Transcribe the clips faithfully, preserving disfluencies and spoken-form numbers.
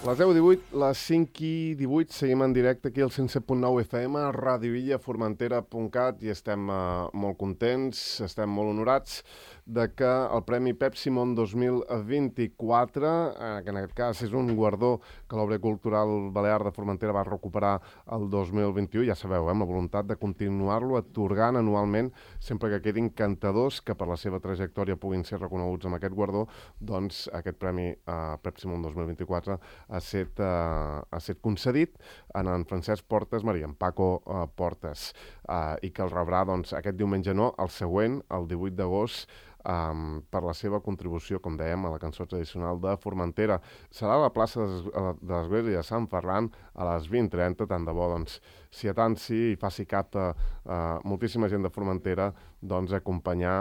Les deu i divuit, les cinc i divuit, seguim en directe aquí al cent set punt nou F M, radio illa formentera punt cat, i estem uh, molt contents, estem molt honorats de que el Premi Pepsi Món dos mil vint-i-quatre, eh, que en aquest cas és un guardó que l'Obra Cultural Balear de Formentera va recuperar el dos mil vint-i-u, ja sabeu, eh, amb la voluntat de continuar-lo atorgant anualment, sempre que quedin cantadors que per la seva trajectòria puguin ser reconeguts amb aquest guardó, doncs aquest Premi uh, Pepsi Món dos mil vint-i-quatre ha estat, uh, ha estat concedit en en Francesc Portes Maria, en Paco uh, Portes, uh, i que el rebrà doncs, aquest diumenge no, el següent, el divuit d'agost, um, per la seva contribució, com dèiem, a la cançó tradicional de Formentera. Serà a la plaça de l'Església de Sant Ferran a les vint i trenta, tant de bo, doncs, si atansi i faci cap a uh, moltíssima gent de Formentera, doncs, acompanyar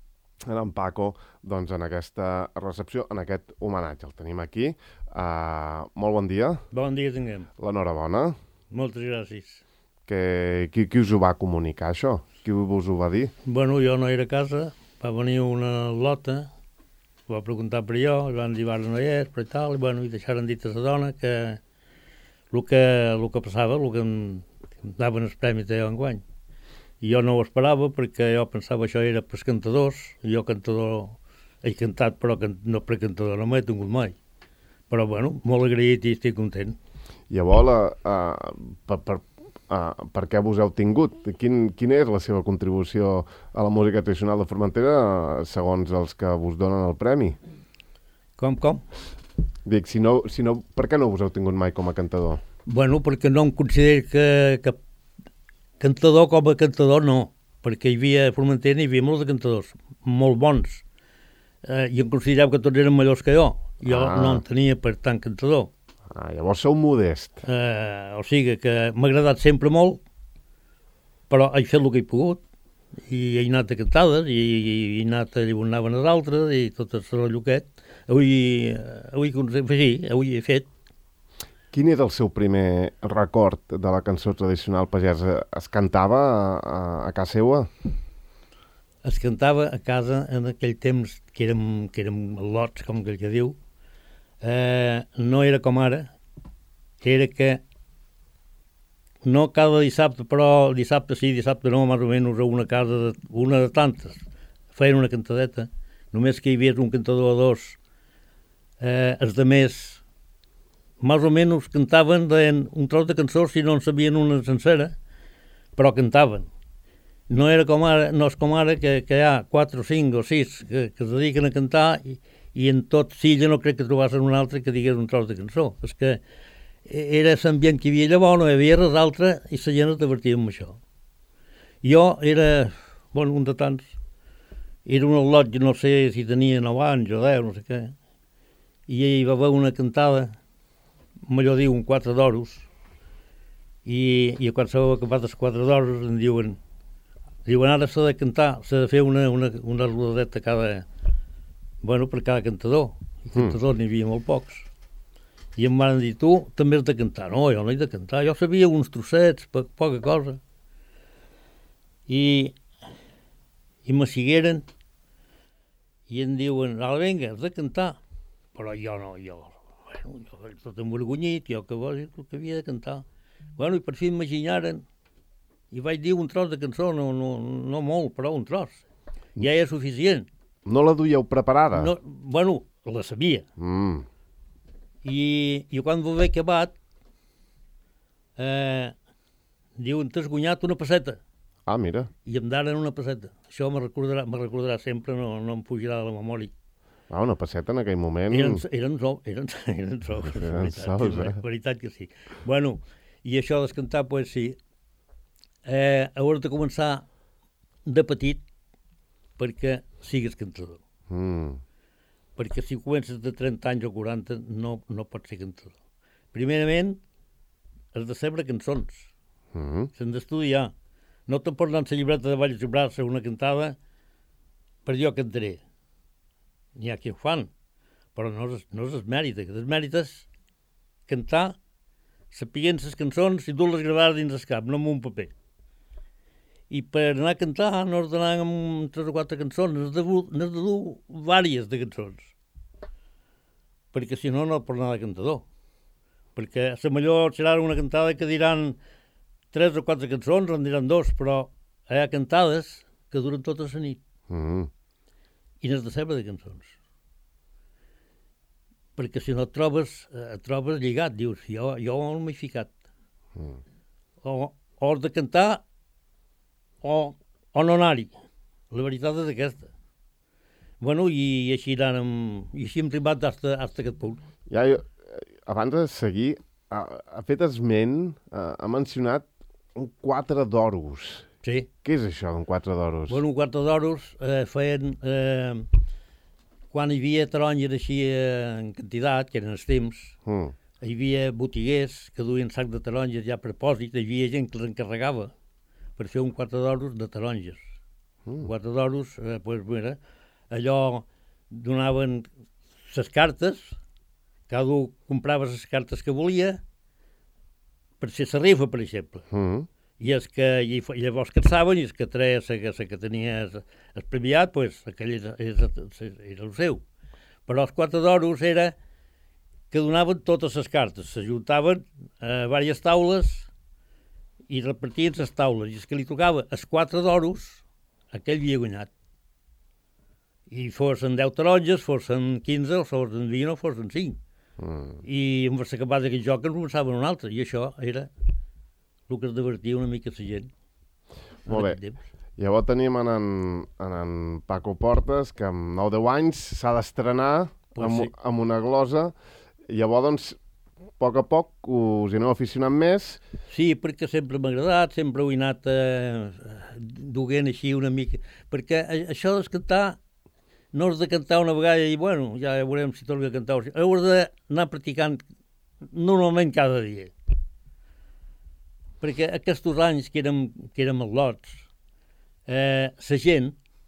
en Paco doncs, en aquesta recepció, en aquest homenatge. El tenim aquí. Uh, molt bon dia. Bon dia tinguem. L'enhorabona. Moltes gràcies. Que, qui, qui us ho va comunicar, això? Qui us ho va dir? Bueno, jo no era a casa, va venir una lota, va preguntar per jo, i van dir, ara no hi és, però i tal, i, bueno, i deixaren dit a la dona que el que, el que passava, el que em, em daven els premis de jo enguany. I jo no ho esperava perquè jo pensava que això era per cantadors, i jo cantador he cantat, però can, no per cantador no m'he tingut mai. Però, bueno, molt agraït i estic content. Llavors, uh, per, per, uh, per què vos heu tingut? Quin, quina és la seva contribució a la música tradicional de Formentera, uh, segons els que vos donen el premi? Com, com? Dic, si no, si no, per què no vos heu tingut mai com a cantador? Bueno, perquè no em considero que... que cantador com a cantador no, perquè hi havia a Formentera hi havia molts de cantadors, molt bons, eh, i em considerava que tots eren millors que jo. Jo ah. no en tenia per tant cantador. Ah, llavors sou modest. Eh, o sigui que m'ha agradat sempre molt, però he fet el que he pogut, i he anat a cantades, i, i he anat a on anaven els altres, i tot el rotllo aquest. Avui, avui, avui, avui he fet. Quin és el seu primer record de la cançó tradicional pagesa? Es cantava a, a, a casa seva? Es cantava a casa en aquell temps que érem, que érem lots, com aquell que diu. Eh, no era com ara, era que no cada dissabte, però dissabte sí, dissabte no, més o menys a una casa, de, una de tantes, feien una cantadeta, només que hi havia un cantador o dos, eh, els de més, més o menys cantaven un tros de cançons si no en sabien una sencera, però cantaven. No era com ara, no és com ara que, que hi ha quatre o cinc o sis que, que es dediquen a cantar i, i en tot Silla no crec que trobassin un altre que digués un tros de cançó. És que era l'ambient que hi havia llavors, no hi havia res altre i la gent es divertia amb això. Jo era, bueno, un de tants, era un al·lot, no sé si tenia nou anys o deu, no sé què, i hi va haver una cantada, millor diu, un quatre d'oros, i, i quan s'ha acabat els quatre d'oros em diuen, diuen ara s'ha de cantar, s'ha de fer una, una, una rodadeta cada, bueno, per cada cantador, i cantadors n'hi havia molt pocs, i em van dir, tu també has de cantar. No, jo no he de cantar, jo sabia uns trossets, po poca cosa, i, i me sigueren, i em diuen, ara vinga, has de cantar, però jo no, jo, bueno, jo tot emborgonyit, jo que, que havia de cantar. Bueno, i per fi imaginaren, i vaig dir un tros de cançó, no, no, no molt, però un tros. Ja era suficient. No la duieu preparada? No, bueno, la sabia. Mm. I, i quan ho haver acabat, eh, diuen, t'has guanyat una passeta. Ah, mira. I em daren una passeta. Això me recordarà, me recordarà sempre, no, no em fugirà de la memòria. Ah, una passeta en aquell moment... Eren, eren, sou, eren, eren sous, eren veritat, sous, eh? veritat que sí. Bueno, i això d'escantar, pues sí, eh, hauràs de començar de petit perquè sigues cantador. Mm. Perquè si comences de trenta anys o quaranta no, no pots ser cantador. Primerament, has de saber cançons. Mm. S'han d'estudiar. No te pots anar amb la llibreta de Valls i Brassa una cantada per jo cantaré. N'hi ha qui ho fan, però no és, no és mèrit. El mèrit és cantar sapiguent les cançons i dur-les gravades dins el cap, no amb un paper. I per anar a cantar no has d'anar amb tres o quatre cançons, n'has de, de dur vàries de cançons. Perquè si no, no pots anar de cantador. perquè a la millor serà una cantada que diran tres o quatre cançons, en diran dos, però hi ha cantades que duren tota la nit. Mm. I n'has de saber de cançons. Perquè si no et trobes, et trobes lligat, dius, jo, jo on m'he ficat. Mm. O, o has de cantar o, o no anar-hi. La veritat és aquesta. Bueno, i així anàrem, i així hem arribat fins a aquest punt. Ja, jo, abans de seguir, ha, ha fet esment, ha, ha mencionat un quatre d'oros. Sí. Què és això, un quatre d'oros? Bueno, un quatre d'oros eh, feien... Eh, quan hi havia taronges així eh, en quantitat, que eren els temps, Mm. hi havia botiguers que duien sac de taronges ja a propòsit, hi havia gent que les encarregava per fer un quatre d'oros de taronges. Mm. Quatre d'oros, eh, pues, mira, allò donaven les cartes, cada un comprava les cartes que volia, per ser la rifa, per exemple. Mm. I els que i llavors caçaven, i els que treia la que, que tenia el premiat, pues, aquell era, era, era el seu. Però els quatre d'oros era que donaven totes les cartes, s'ajuntaven a diverses taules i repartien les taules, i els que li tocava els quatre d'oros, aquell havia guanyat. I fossin deu taronges, fossin quinze, o fossin vint, o fossin cinc. Mm. I amb l'acabat d'aquell joc en començaven un altre, i això era el que es divertia una mica la gent. Molt bé. Llavors tenim en, en, en, en Paco Portes, que amb nou deu anys s'ha d'estrenar Pues amb, sí. amb una glosa. Llavors, doncs, a poc a poc us hi aneu aficionant més. Sí, perquè sempre m'ha agradat, sempre ho he anat eh, duent així una mica. Perquè a- això de cantar, no has de cantar una vegada i, bueno, ja veurem si torno a cantar. Heu d'anar practicant normalment cada dia. Perquè aquests anys que érem, que érem al·lots, eh, la gent,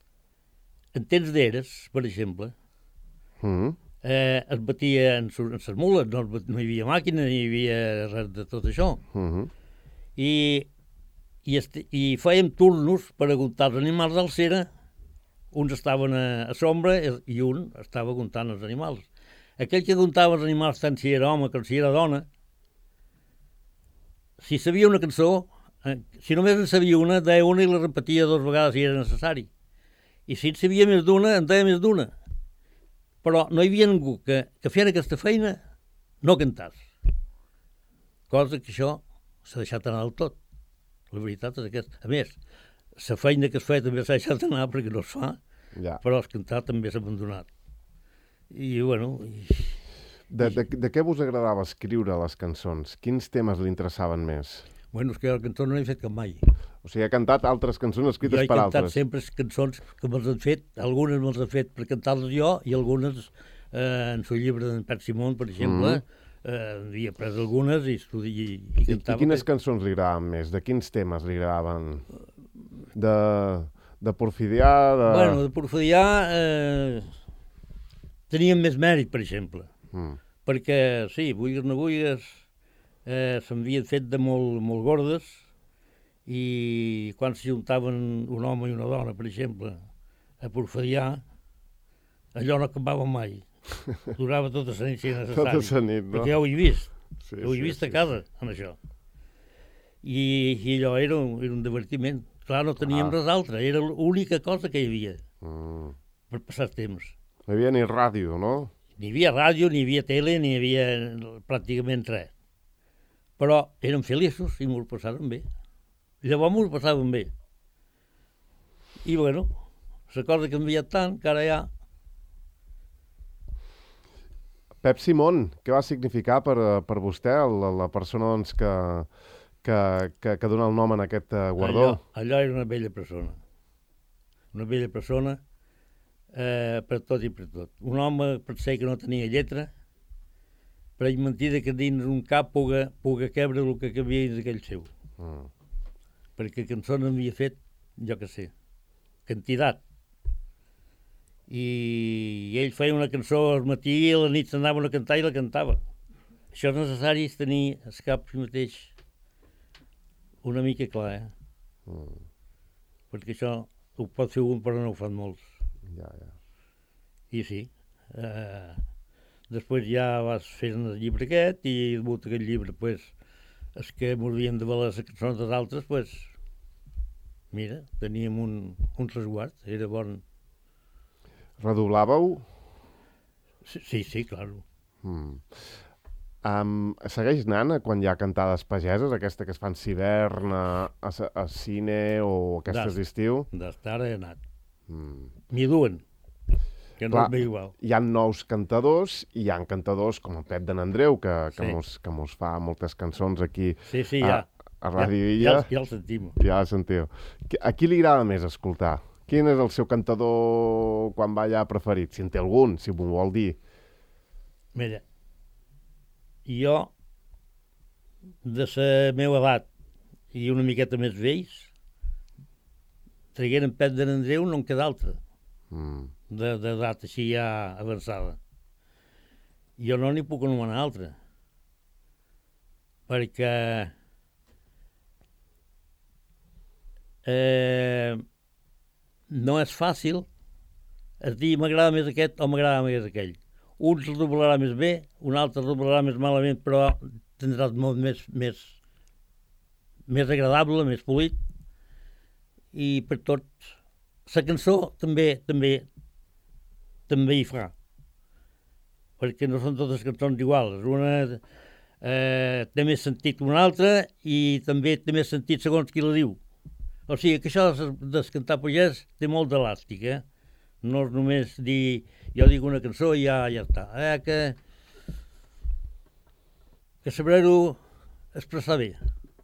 en temps d'eres, per exemple, Mm. eh, es batia en les mules, no, es bat- no hi havia màquina, ni hi havia res de tot això. Mm. I, i, este, i fèiem turnos per aguntar els animals al cera. Uns estaven a, a sombra i un estava aguntant els animals. Aquell que aguntava els animals, tant si era home com si era dona, si sabia una cançó, eh, si només en sabia una, deia una i la repetia dues vegades si era necessari. I si en sabia més d'una, en deia més d'una. Però no hi havia ningú que, que fera aquesta feina no cantàs. Cosa que això s'ha deixat anar del tot. La veritat és aquesta. A més, la feina que es feia també s'ha deixat anar perquè no es fa, Ja. però el cantar també s'ha abandonat. I, bueno... I... De, de, de què vos agradava escriure les cançons? Quins temes li interessaven més? Bueno, és que el cançó no n'he fet cap mai. O sigui, ha cantat altres cançons Jo escrites he per cantat altres. sempre cançons que me'ls han fet, algunes me'ls han fet per cantar-les jo i algunes eh, en el llibre d'en Pep Simón, per exemple, mm. eh, havia pres algunes i, estudi, i, i I, I cantava. quines cançons li agradaven més? De quins temes li agradaven? De, de porfidià? De... Bueno, de porfidià eh, tenien més mèrit, per exemple. Mm. Perquè, sí, vulguis no vulguis, eh, s'havien fet de molt, molt gordes i quan s'ajuntaven un home i una dona, per exemple, a porfidià, allò no acabava mai. Durava tota la nit si era necessari. Tota la nit, no? Perquè ja ho he vist. Sí, ho he sí, vist sí, a casa, amb això. I, i allò era un, era un divertiment. Clar, no teníem Ah. res altre, era l'única cosa que hi havia Mm. per passar el temps. No hi havia ni ràdio, no? Ni hi havia ràdio, ni hi havia tele, ni hi havia pràcticament res. Però érem feliços i m'ho passàvem bé. Llavors m'ho passàvem bé. I, bueno, la cosa ha canviat tant que ara ja... Pep Simón, què va significar per, per vostè, la, la persona doncs, que, que, que, que dona el nom en aquest eh, guardó? Allò, allò era una bella persona. Una bella persona eh, per tot i per tot. Un home, per ser que no tenia lletra, però és mentida que dins un cap puga, puga quebre el que cabia dins aquell seu. Mm. Perquè cançons havia fet, jo que sé, quantitat. I ell feia una cançó al matí i a la nit s'anaven a cantar i la cantava. Això és necessari és tenir el cap mateix una mica clar, eh? Mm. Perquè això ho pot fer un però no ho fan molts. Ja, ja. I sí, eh, Després ja vas fer el llibre aquest i damunt aquest llibre, pues, és que m'havíem de valer les cançons dels altres, pues, mira, teníem un, un resguard, era bon. Redoblàveu? Sí, sí, sí, clar. Mm. Um, segueix anant a quan hi ha cantades pageses, aquesta que es fan s'hivern a, a, a cine o aquestes d'estiu? D'estar he anat. Mm. M'hi duen, que no Clar, és bé igual. Hi ha nous cantadors i hi ha cantadors com el Pep de n'Andreu, que, que, Sí. mos, que mos fa moltes cançons aquí Sí, sí, a, ja. a Ràdio ja, Illa. ja, ja el sentim. Ja la sentiu. A qui li agrada més escoltar? Quin és el seu cantador quan va allà preferit? Si en té algun, si m'ho vol dir. Mira, jo, de la meva edat i una miqueta més vells, traguent en Pep de n'Andreu no en queda altre, Mm. d'edat així ja avançada. Jo no n'hi puc anomenar altre, perquè eh, no és fàcil es dir m'agrada més aquest o m'agrada més aquell. Un se'l doblarà més bé, un altre el doblarà més malament, però tindràs molt més, més, més agradable, més polit. I per tot, la cançó també, també, també hi fa. Perquè no són totes cançons iguals. Una eh, té més sentit que una altra i també té més sentit segons qui la diu. O sigui que això de cantar pagès té molt d'elàstic, eh? No és només dir, jo dic una cançó i ja, ja està. Eh, que, que saber-ho expressar bé.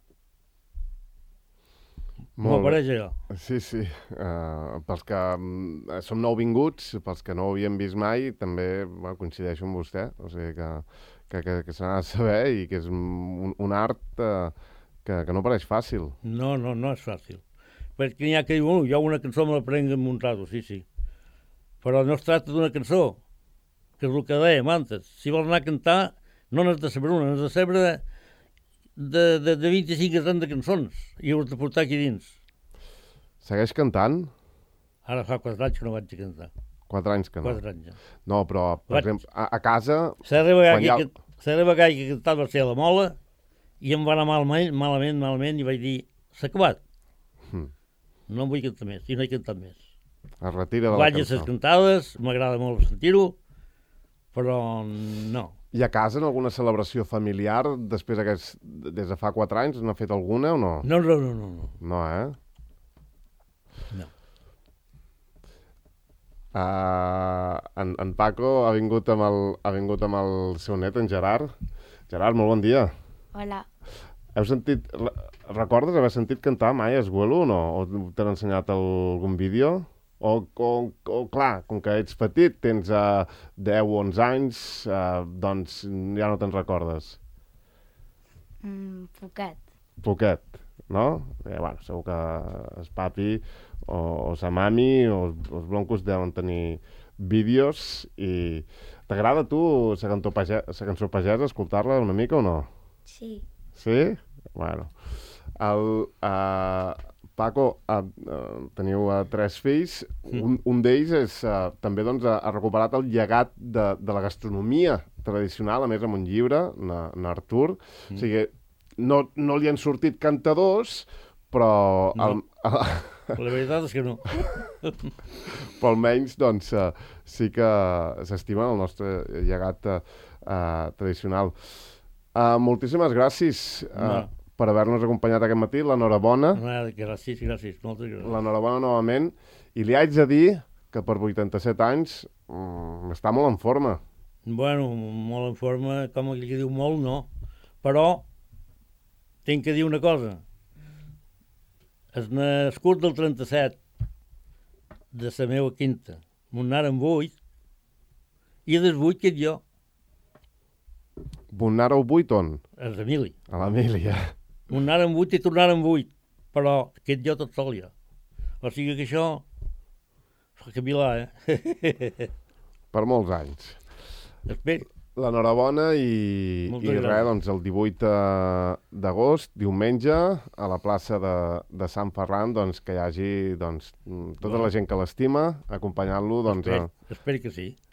M'ho apareix allò. Sí, sí. Uh, pels que um, som nouvinguts, pels que no ho havíem vist mai, també bueno, coincideixo amb vostè. O sigui que, que, que, que se n'ha de saber i que és un, un art uh, que, que no pareix fàcil. No, no, no és fàcil. Perquè n'hi ha que diuen, jo una cançó me la prenc en un rato, sí, sí. Però no es tracta d'una cançó, que és el que dèiem antes. Si vols anar a cantar, no n'has de saber una, n'has de saber de, de, de, de vint-i-cinc a trenta cançons i ho has de portar aquí dins. Segueix cantant? Ara fa quatre anys que no vaig a cantar. Quatre anys que no. Quatre anys ja. No, però, per Vaig. exemple, a, a casa... La darrera Quan hi ha- vegada que, la darrera vegada que he cantat va ser a la Mola i em va anar malament, malament, malament, i vaig dir, s'ha acabat. Hmm. No en vull cantar més, i no he cantat més. Es retira de la Vaig a cançó. les cantades, m'agrada molt sentir-ho, però no. I a casa, en alguna celebració familiar, després d'aquests, des de fa quatre anys, n'ha fet alguna o no? No, no, no, no. no. No, eh? No. Uh, en, en Paco ha vingut, amb el, ha vingut amb el seu net, en Gerard. Gerard, molt bon dia. Hola. Heu sentit... re- Recordes haver sentit cantar mai Esguelo o no? O t'han ensenyat algun vídeo? O, o, o clar, com que ets petit, tens uh, deu o onze anys, uh, doncs ja no te'n recordes. Mm, poquet. Poquet, no? Eh, bueno, segur que el papi o, o sa mami o els, els broncos deuen tenir vídeos i... T'agrada a tu la cançó pagesa, la cançó pagesa, escoltar-la una mica o no? Sí. Sí? Bueno. El, uh, Paco, uh, uh, teniu uh, tres fills. Un, un d'ells és, uh, també doncs, ha, ha recuperat el llegat de, de la gastronomia tradicional, a més amb un llibre, en Artur. Mm. O sigui, no, no li han sortit cantadors, però... No. El, el, La veritat és que no. però almenys doncs, uh, sí que s'estima el nostre llegat uh, uh, tradicional. Uh, moltíssimes gràcies uh, No. per haver-nos acompanyat aquest matí. L'enhorabona. Gràcies, gràcies, moltes gràcies. L'enhorabona novament. I li haig de dir que per vuitanta-set anys mm, està molt en forma. Bueno, molt en forma, com aquell que diu molt, no. Però tinc que dir una cosa. El nascut del trenta-set de la meva quinta, m'ho anaren vuit, i des vuit que ets jo, Bonaro vuit on? els Emili. A l'Emília. M'ho anaren vuit i tornaren vuit, però que ets jo tot sol ja. O sigui que això fa cavilar, eh? Per molts anys. Espero. L'enhorabona i, Moltes i gràcies. res, doncs el divuit d'agost, diumenge, a la plaça de, de Sant Ferran, doncs que hi hagi doncs, tota Bueno. la gent que l'estima, acompanyant-lo doncs, Espero, a, espero que sí.